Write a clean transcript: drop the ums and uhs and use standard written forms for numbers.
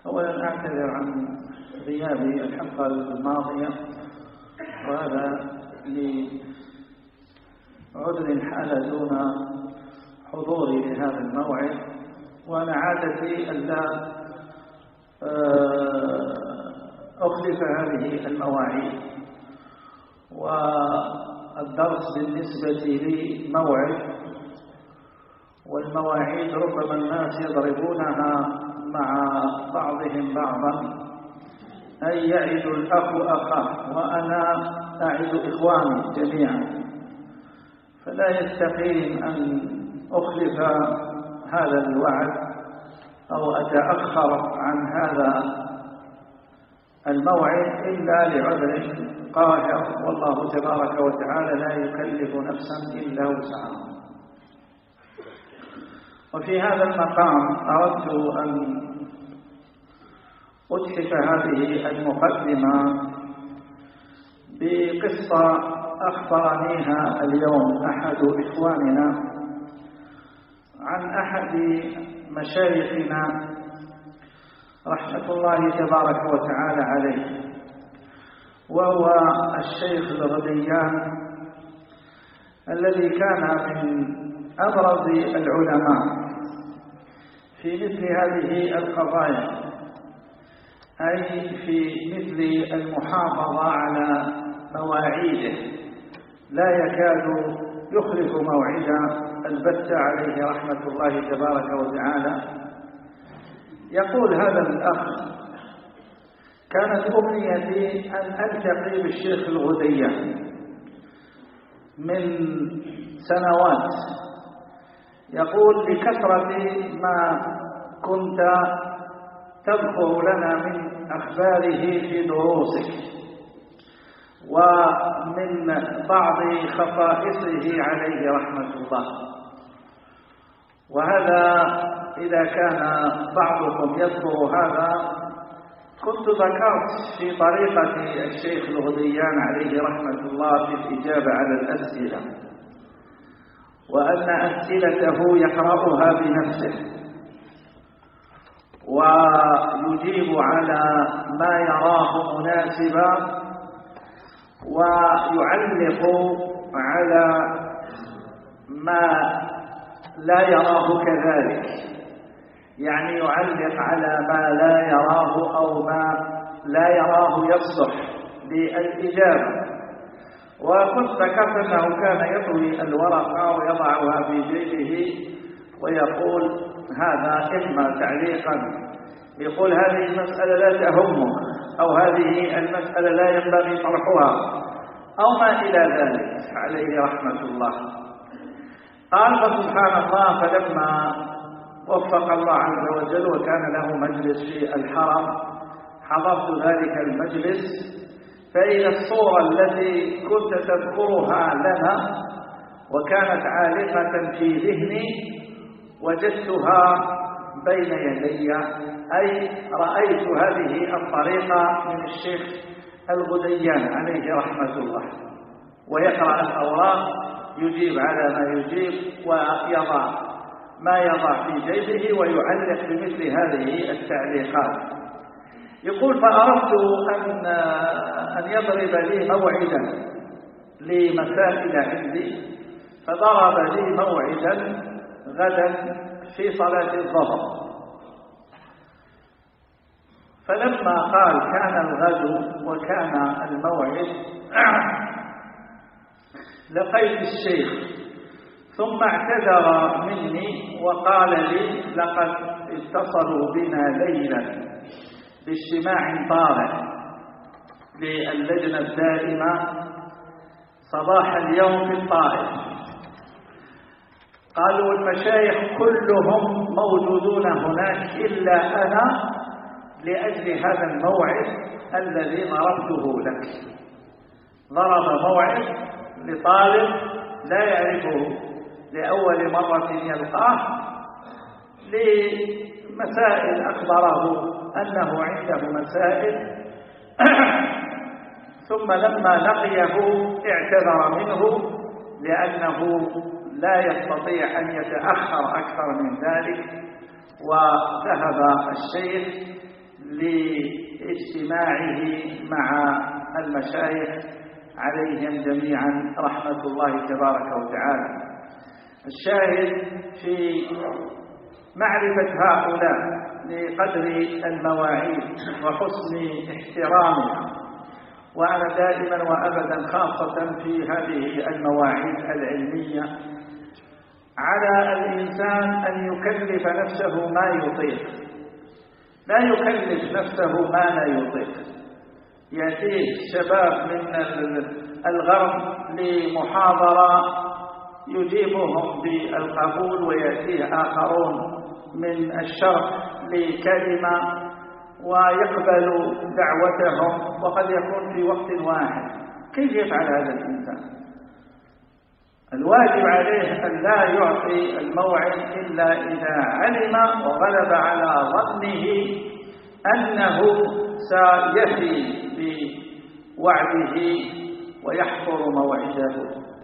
أولا أعتذر عن غيابي الحلقة الماضية، وهذا لعذر حال دون حضوري لهذا الموعد، وأنا عادتي ألا أخلف هذه المواعيد، والدرس بالنسبة لي موعد، والمواعيد ربما الناس يضربونها مع بعضهم بعضا، أي يعد الأخ أخاه، وأنا أعد إخواني جميعا، فلا يستقيم أن أخلف هذا الوعد أو أتأخر عن هذا الموعد إلا لعذر قاهر، والله تبارك وتعالى لا يكلف نفسا إلا وسعها. وفي هذا المقام أردت أن أتحف هذه المقدمة بقصة أخبرنيها اليوم أحد إخواننا عن أحد مشايخنا رحمة الله تبارك وتعالى عليه، وهو الشيخ الغديان الذي كان من أبرز العلماء في مثل هذه القضايا، أي في مثل المحافظة على مواعيده، لا يكاد يخلف موعدا البتة عليه رحمة الله تبارك وتعالى. يقول هذا الأخ: كانت أمنيتي أن ألتقي بالشيخ الغديان من سنوات، يقول لكثرة ما كنت تذكر لنا من أخباره في دروسك ومن بعض خصائصه عليه رحمة الله، وهذا إذا كان بعضكم يذكر هذا كنت ذكرت في طريقة الشيخ الغديان عليه رحمة الله في الإجابة على الأسئلة، وأن أسئلته يقرأها بنفسه ويجيب على ما يراه مناسبا، ويعلق على ما لا يراه كذلك، يعني يعلق على ما لا يراه أو ما لا يراه يصلح للإجابة. وكنت ذكرت أنه كان يطوي الورقة ويضعها في جيبه ويقول: هذا إما تعليقا، يقول هذه المسألة لا تهمك، أو هذه المسألة لا ينبغي طرحها، أو ما إلى ذلك عليه رحمة الله. قال: فسبحان الله، فلما وفق الله عز وجل وكان له مجلس في الحرم حضرت ذلك المجلس، فإذا الصورة التي كنت تذكرها لنا وكانت عالقة في ذهني وجدتها بين يدي، أي رأيت هذه الطريقة من الشيخ الغديان عليه رحمة الله، ويقرأ الأوراق، يجيب على ما يجيب، ويضع ما يضع في جيبه، ويعلق بمثل هذه التعليقات. يقول: فأردت أن يضرب لي موعدا لمسائل عندي، فضرب لي موعدا غدا في صلاة الظهر. فلما قال كان الغد وكان الموعد لقيت الشيخ، ثم اعتذر مني وقال لي: لقد اتصلوا بنا ليلا باجتماع طارئ للجنة الدائمة صباح اليوم في الطائف، قالوا المشايخ كلهم موجودون هناك إلا أنا لأجل هذا الموعد الذي ضربته لك. ضرب موعد لطالب لا يعرفه لأول مرة يلقاه لمسائل أخبره أنه عنده مسائل ثم لما لقيه اعتذر منه لأنه لا يستطيع أن يتأخر أكثر من ذلك، وذهب الشيخ لاجتماعه مع المشايخ عليهم جميعا رحمة الله تبارك وتعالى. الشاهد في معرفة هؤلاء لقدر المواعيد وحسن احترامها، وأنا دائما وأبدا خاصة في هذه المواعيد العلمية على الإنسان أن يكلف نفسه ما يطيق، لا يكلف نفسه ما لا يطيق. يأتيه شباب من الغرب لمحاضرة يجيبهم بالقبول، ويأتيه آخرون من الشرق لكلمة ويقبل دعوتهم، وقد يكون في وقت واحد. كيف يفعل هذا الإنسان؟ الواجب عليه أن لا يعطي الموعد إلا إذا علم وغلب على ظنه أنه سيفي بوعده ويحضر موعده.